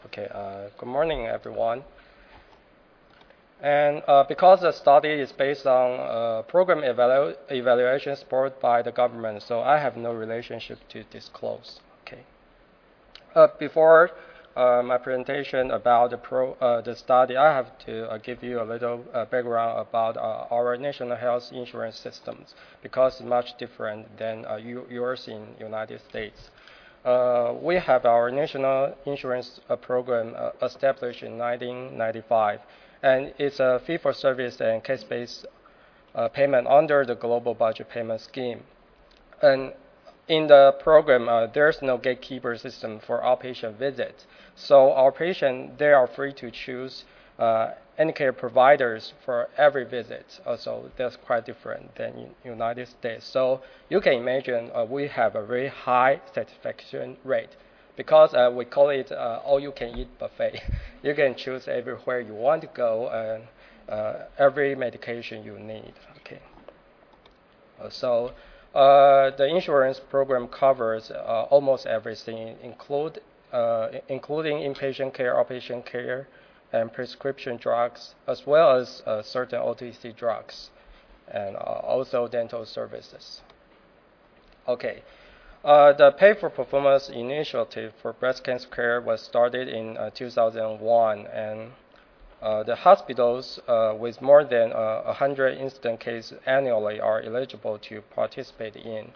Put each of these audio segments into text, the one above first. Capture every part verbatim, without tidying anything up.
Okay, uh, good morning, everyone. And uh, because the study is based on uh, program evalu evaluation supported by the government, so I have no relationship to disclose. Okay. Uh, before uh, my presentation about the pro uh, the study, I have to uh, give you a little uh, background about uh, our national health insurance systems because it's much different than uh, yours in United States. Uh, we have our national insurance uh, program uh, established in nineteen ninety-five, and it's a fee-for-service and case-based uh, payment under the Global Budget Payment Scheme. And in the program, uh, there's no gatekeeper system for outpatient visits. So our patients, they are free to choose uh, any care providers for every visit. Uh, so that's quite different than in United States. So you can imagine uh, we have a very high satisfaction rate because uh, we call it uh, all-you-can-eat buffet. You can choose everywhere you want to go and uh, every medication you need. Okay. Uh, so. Uh, the insurance program covers uh, almost everything, include, uh, including inpatient care, outpatient care, and prescription drugs, as well as uh, certain O T C drugs, and uh, also dental services. Okay. Uh, the Pay-for-Performance initiative for breast cancer care was started in uh, two thousand one, and Uh, the hospitals uh, with more than uh, one hundred incident cases annually are eligible to participate in.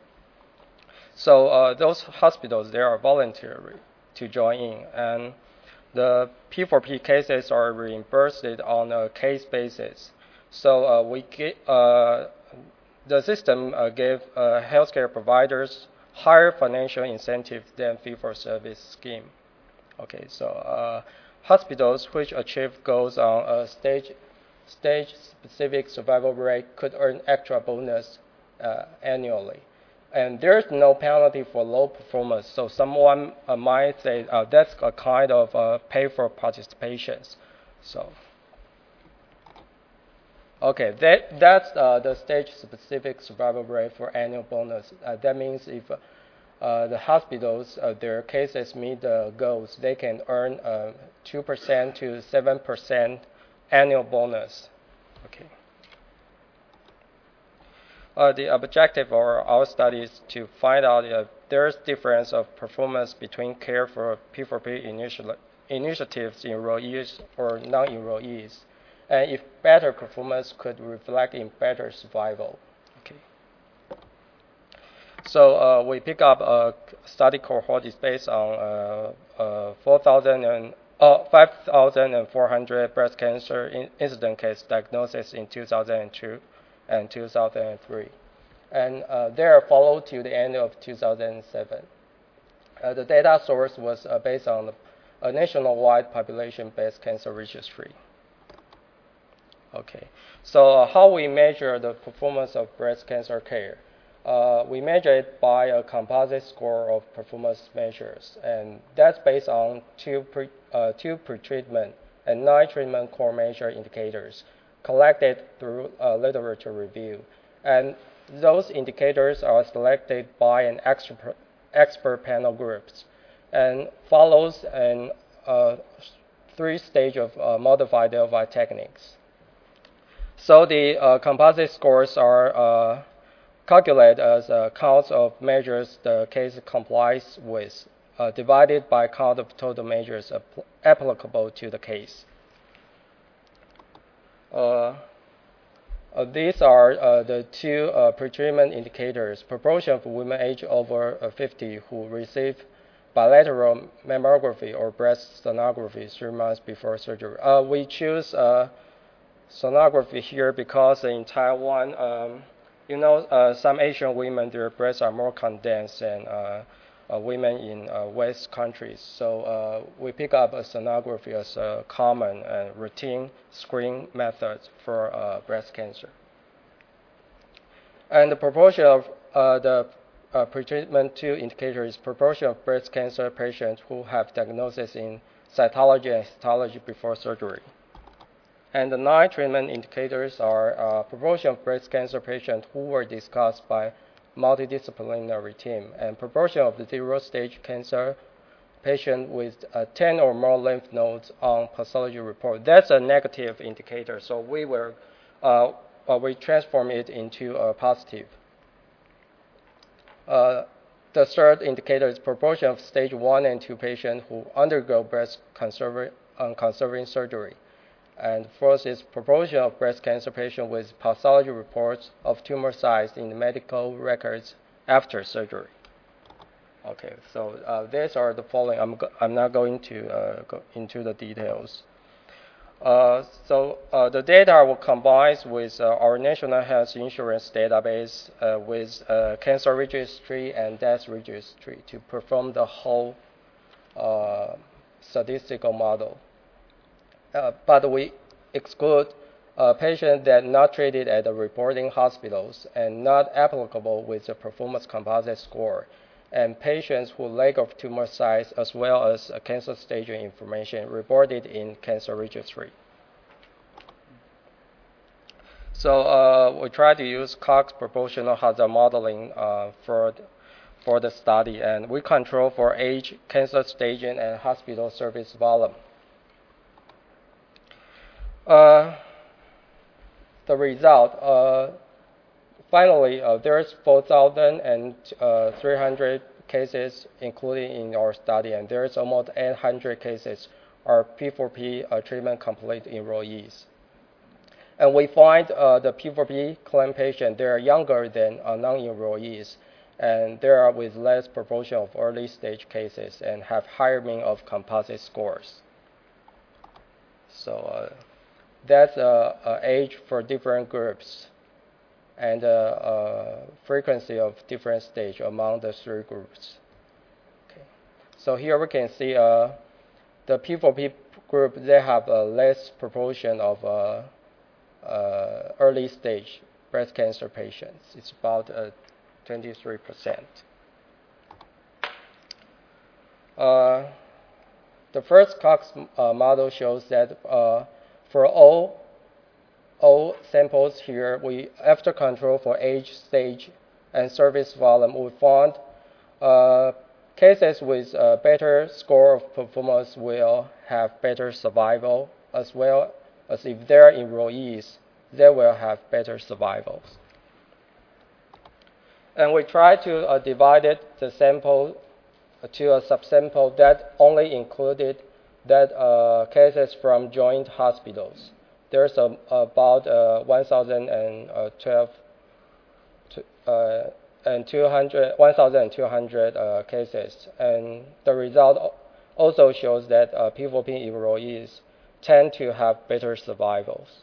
So uh, those hospitals, they are voluntary to join in, and the P four P cases are reimbursed on a case basis. So uh, we get, uh, the system uh, gave uh, healthcare providers higher financial incentives than fee-for-service scheme. Okay, so. Uh, Hospitals which achieve goals on a stage, stage-specific survival rate could earn extra bonus uh, annually. And there's no penalty for low performance. So someone uh, might say uh, that's a kind of uh, pay for participations. So, okay, that, that's uh, the stage-specific survival rate for annual bonus. Uh, that means if Uh, the hospitals, uh, their cases meet the goals, they can earn uh, two percent to seven percent annual bonus. Okay. Uh, the objective of our study is to find out if there's difference of performance between care for P four P initi initiatives enrollees or non-enrollees, and if better performance could reflect in better survival. Okay. So uh, we pick up a study cohort is based on uh, uh, four thousand and uh, five thousand four hundred breast cancer in incident case diagnoses in two thousand two and two thousand three, and uh, they are followed to the end of two thousand seven. Uh, the data source was uh, based on a nationwide population-based cancer registry. Okay, so uh, how we measure the performance of breast cancer care? Uh, we measure it by a composite score of performance measures, and that's based on two pre, uh, two pre-treatment and nine treatment core measure indicators collected through uh, literature review. And those indicators are selected by an expert, expert panel groups and follows an uh, three stage of uh, modified Delphi techniques. So the uh, composite scores are uh, calculated as a count of measures the case complies with, uh, divided by count of total measures applicable to the case. Uh, uh, these are uh, the two uh, pretreatment indicators: proportion of women aged over uh, fifty who receive bilateral mammography or breast sonography three months before surgery. Uh, we choose uh, sonography here because in Taiwan, um, You know, uh, some Asian women, their breasts are more condensed than uh, uh, women in uh, West countries. So uh, we pick up a sonography as a common and routine screening method for uh, breast cancer. And the proportion of uh, the uh, pretreatment two indicator is proportion of breast cancer patients who have diagnosis in cytology and histology before surgery. And the nine treatment indicators are uh, proportion of breast cancer patients who were discussed by multidisciplinary team, and proportion of the zero-stage cancer patient with uh, ten or more lymph nodes on pathology report. That's a negative indicator, so we will uh, uh, we transform it into a positive. Uh, the third indicator is proportion of stage one and two patients who undergo breast conserving, um, conserving surgery. And fourth is proportion of breast cancer patients with pathology reports of tumor size in the medical records after surgery. Okay, so uh, these are the following. I'm, go I'm not going to uh, go into the details. Uh, so uh, the data will combine with uh, our National Health Insurance database uh, with uh, cancer registry and death registry to perform the whole uh, statistical model. Uh, but we exclude uh, patients that not treated at the reporting hospitals and not applicable with the performance composite score, and patients who lack of tumor size as well as uh, cancer staging information reported in cancer registry. So uh, we try to use Cox proportional hazard modeling uh, for for the study, and we control for age, cancer staging, and hospital service volume. Uh, the result, uh, finally, uh, there's four thousand three hundred cases included in our study, and there's almost eight hundred cases are P four P uh, treatment complete enrollees. And we find uh, the P four P claim patients, they are younger than uh, non-enrollees, and they are with less proportion of early stage cases and have higher mean of composite scores. So uh, that's uh, uh, age for different groups and uh, uh, frequency of different stage among the three groups. Okay. So here we can see uh, the P four P group, they have a less proportion of uh, uh, early stage breast cancer patients. It's about uh, twenty-three percent. Uh, the first Cox uh, model shows that uh, for all all samples here, we after control for age, stage, and service volume, we found uh, cases with a better score of performance will have better survival, as well as if they're enrollees, they will have better survivals. And we try to uh, divide it, the sample to a subsample that only included that uh, cases from joint hospitals. There's a, about uh, one thousand twelve uh, and two hundred, one thousand two hundred uh, cases, and the result also shows that uh, P four P enrollees tend to have better survivals.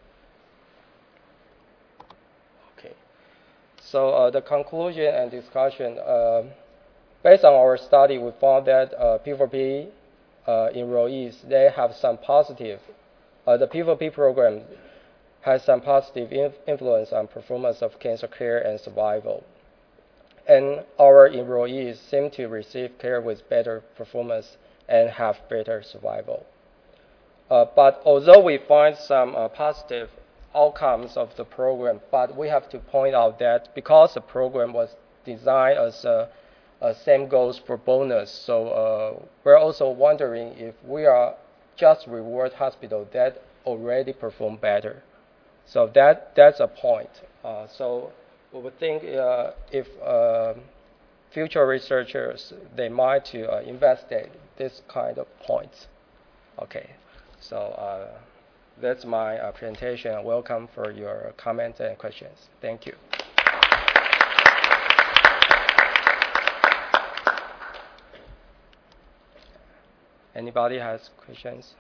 Okay, so uh, the conclusion and discussion. Uh, based on our study, we found that uh, P four P uh, enrollees, they have some positive. Uh, the P four P program has some positive inf influence on performance of cancer care and survival. And our enrollees seem to receive care with better performance and have better survival. Uh, but although we find some uh, positive outcomes of the program, but we have to point out that because the program was designed as a, a same goes for bonus, so uh, we're also wondering if we are just reward hospital that already perform better. So that that's a point. Uh, so we would think uh, if uh, future researchers, they might to uh, investigate this kind of points. Okay, so uh, that's my uh, presentation. Welcome for your comments and questions. Thank you. Anybody has questions?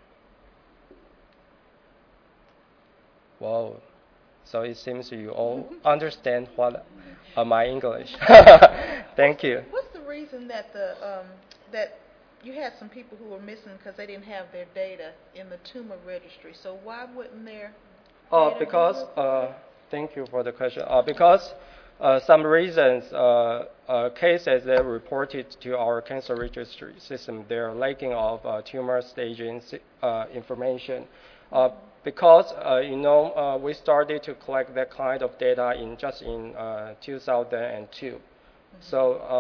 Wow. So it seems you all understand what uh, my English. Thank you. What's the reason that the um, that you had some people who were missing because they didn't have their data in the tumor registry? So why wouldn't their Oh, data because be uh, thank you for the question. Uh, because uh, some reasons, uh, uh, cases that reported to our cancer registry system, they're lacking of uh, tumor staging uh, information. Uh, because uh, you know uh, we started to collect that kind of data in just in uh, two thousand two, mm-hmm. So um,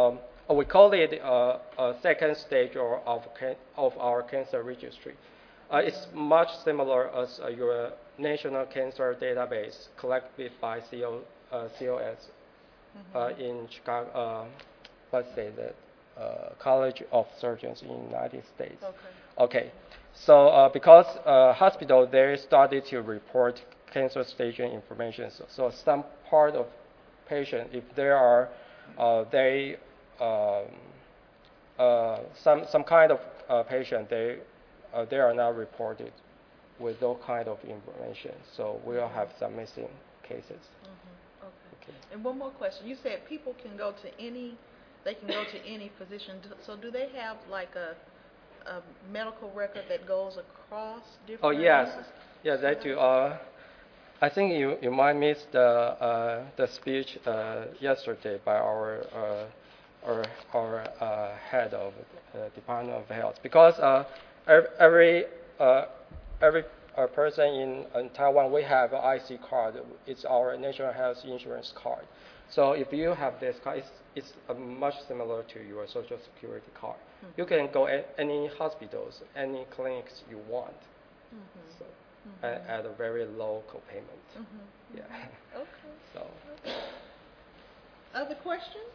uh, we call it uh, a second stage or of can, of our cancer registry. Uh, it's much similar as uh, your national cancer database collected by C O, uh, C O S Mm-hmm. uh, in Chicago. Uh, let's say the uh, College of Surgeons in the United States. Okay. Okay. So uh, because uh, hospital they started to report cancer staging information, so, so some part of patient, if there are uh, they um, uh, some some kind of uh, patient they uh, they are not reported with those kind of information, so we'll have some missing cases. Mm-hmm. Okay. Okay. And one more question. You said people can go to any, they can go to any physician. Do- So do they have like a, a medical record that goes across different? Oh yes, yes, I do. Uh, I think you, you might miss the uh, the speech uh, yesterday by our uh, our, our uh, head of uh, Department of Health, because uh, ev- every uh, every uh, person in, in Taiwan, we have an I C card. It's our national health insurance card. So if you have this card, it's, it's uh, much similar to your social security card. Mm-hmm. You can go at any hospitals, any clinics you want. Mm-hmm. So, Mm-hmm. at, at a very low copayment. Mm-hmm. Yeah. Okay. So. Okay. Other questions?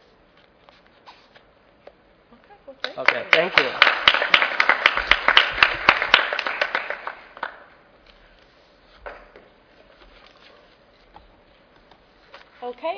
Okay. Well, thank Okay. you. Thank you. Okay.